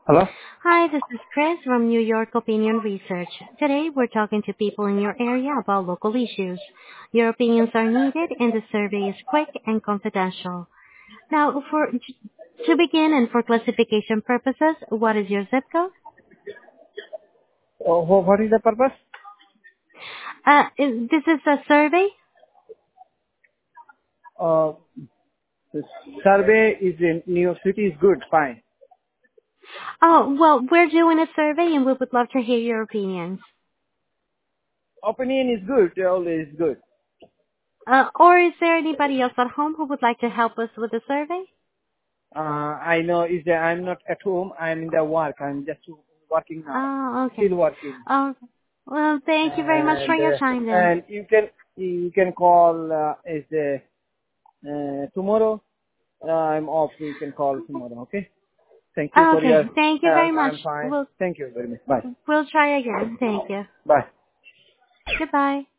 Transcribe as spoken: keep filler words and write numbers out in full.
Hello? Hi, this is Chris from New York Opinion Research. Today, we're talking to people in your area about local issues. Your opinions are needed, and the survey is quick and confidential. Now, for to begin and for classification purposes, what is your zip code? Oh, wh- what is the purpose? Uh, is, this is a survey. Uh, the survey is in New York City is good, fine. Oh, well, we're doing a survey, and we would love to hear your opinions. Opinion is good, always good. Uh, or is there anybody else at home who would like to help us with the survey? Uh, I know is that I'm not at home, I'm in the work, I'm just working now. Oh, okay. Still working. Oh, well, thank you very much for And, your uh, time then. and you can, you can call, uh, is, uh, uh, tomorrow, uh, I'm off, you can call tomorrow, okay? Thank you for Okay, your thank you very help, much. I'm fine. We'll Thank you very much. Bye. we'll try again. Thank you. Bye. Goodbye.